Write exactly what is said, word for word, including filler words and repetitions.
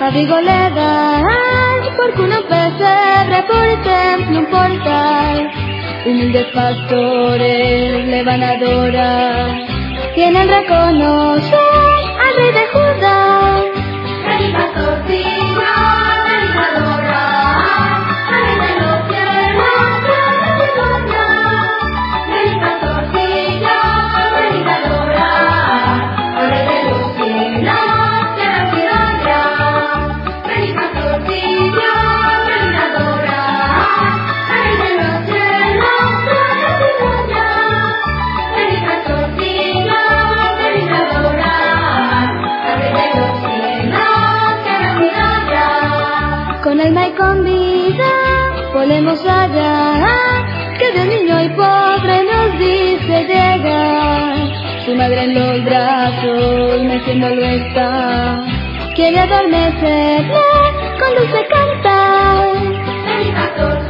Abrigo le das, porque unos pesebre por el templo un portal. Humildes pastores le van a adorar, tienen reconocer al rey de Judá. Ven y pastorcillo, ven y adorar, al rey de los cielos, ven y adorar. Ven y pastorcillo, ven y adorar, al rey de los cielos, ven y adorar. Ven y pastorcillo, ven y adorar, al rey de los cielos, ven y adorar. Ven y pastorcillo, ven y adorar, al rey de los cielos, ven y adorar. Con alma y con vida volemos allá, que de niño y pobre nos dice llegar. Su madre en los brazos meciéndolo está, quiere adormecerle con dulce cantar. Ven y pastor